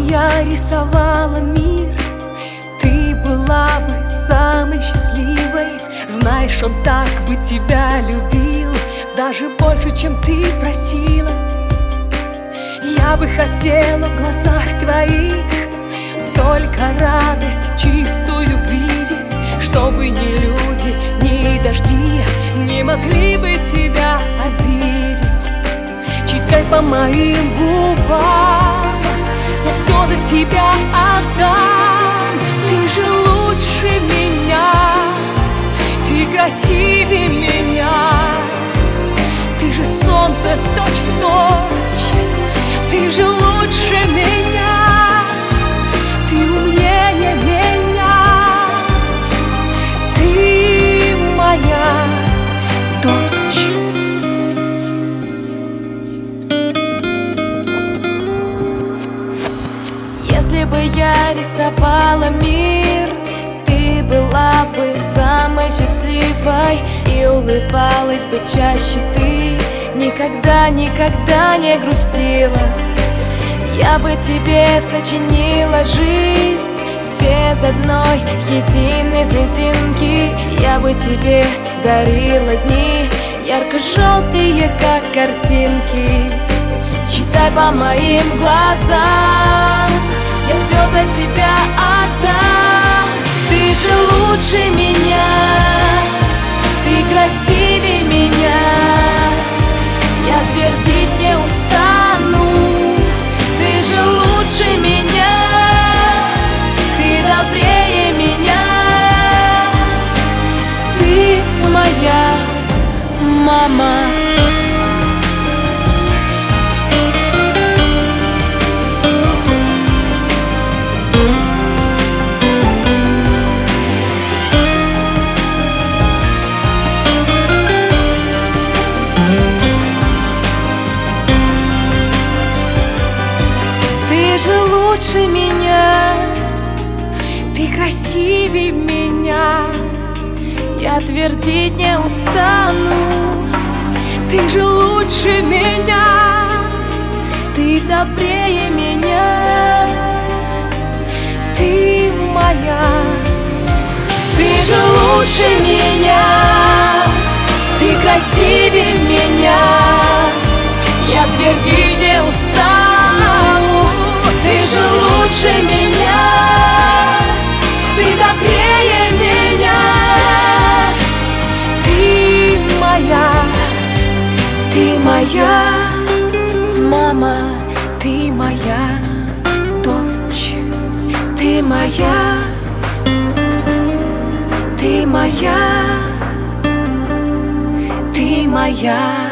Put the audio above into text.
я рисовала мир, ты была бы самой счастливой. Знаешь, он так бы тебя любил, даже больше, чем ты просила. Я бы хотела в глазах твоих только радость чистую видеть, чтобы ни люди, ни дожди не могли бы тебя обидеть. Читай по моим губам, я все за тебя отдам. Ты же лучше меня, ты красивее меня, ты же солнце точь-в-точь, ты же лучше меня, ты умнее меня, ты моя дочь. Если бы я рисовала мир, ты была бы самой счастливой и улыбалась бы чаще ты. Никогда, никогда не грустила. Я бы тебе сочинила жизнь без одной единой слезинки. Я бы тебе дарила дни ярко-желтые, как картинки. Читай по моим глазам, я все за тебя отдам. Ты же лучше меня, ты красивее меня, я твердить не устану. Ты же лучше меня, ты добрее меня, ты моя мама. Ты же лучше меня, ты красивее меня, я твердить не устану. ты же лучше меня, ты добрее меня, ты моя. ты же лучше меня, ты красивее меня, я твердить не устану. Ты же лучше меня, ты добрее меня, Ты моя мама, ты моя дочь, ты моя, ты моя, ты моя.